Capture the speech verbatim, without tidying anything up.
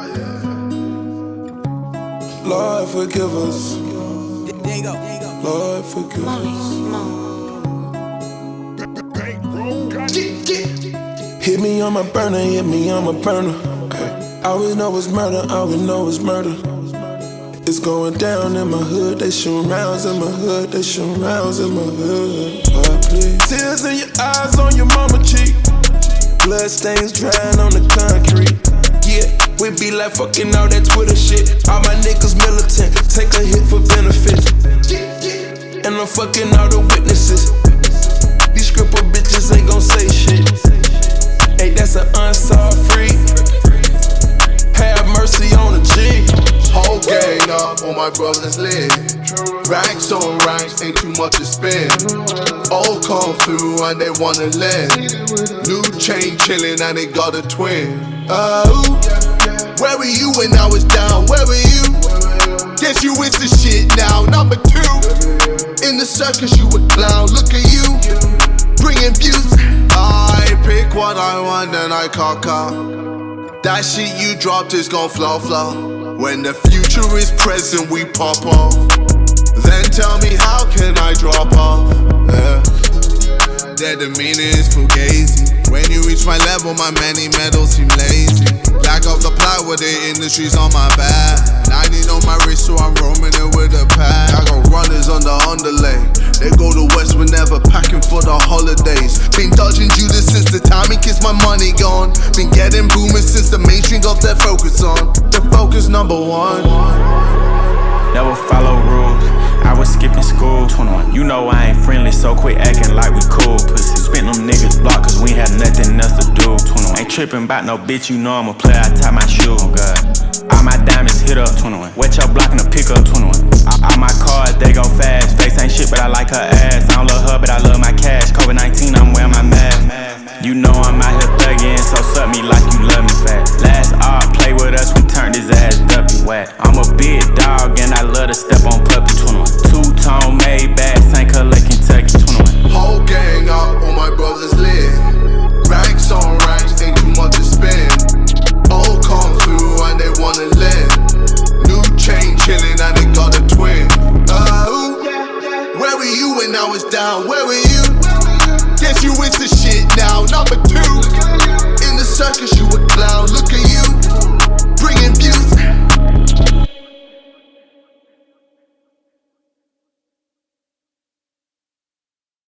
Lord, forgive us. There you go, there you go. Lord, forgive us. Hit me on my burner, hit me on my burner. I always know it's murder, I always know it's murder. It's going down in my hood, they shoot rounds in my hood, they shoot rounds in my hood. Oh, please. Tears in your eyes on your mama cheek, blood stains drying on the concrete. Yeah, we be like fucking all that Twitter shit. All my niggas militant, take a hit for benefits. And I'm fucking all the witnesses. These scripper bitches ain't gon' say shit. Hey, that's an unsolved freak. Have mercy on the G. Whole gang up on my brother's lid. Racks on racks, ain't too much to spend. All come through and they wanna lend. New chain chillin' and they got a twin. Oh, where were you when I was down? Where were you? Guess you is the shit now. Number two, in the circus you a clown. Look at you, bringing views. I pick what I want and I cock out. That shit you dropped is gon' flow, flow. When the future is present, we pop off. Then tell me how can I drop off? Yeah. Their demeanor is fugazi. When you reach my level, my many medals seem lazy. Lack of the plywood, the industry's on my back. ninety on my wrist, so I'm roaming it with a pad. I got runners on the underlay. They go to West whenever packing for the holidays. Been dodging Judas since the time he kissed my money gone. Been getting boomers since the mainstream got their focus on. The focus number one. Never follow rules, I was skipping school. twenty-one, you know I ain't friendly, so quit acting like we cool. Pussy, spent them niggas block cause we had nothing else to do. twenty-one, ain't tripping about no bitch, you know I'm a player, I tie my shoe. Oh God, all my diamonds hit up. twenty-one, wet your block in the pickup. twenty-one, all, all my cars, they go fast. Face ain't shit, but I like her ass. I don't love her, but I love my cash. COVID nineteen, I'm wearing my mask. You know I'm out here thuggin', so suck me like you love me fast. Last art, play with us, we turned his ass W whack. I'm a big dog and I love to step on puppy. twenty-one, two-tone made bad, Saint Calais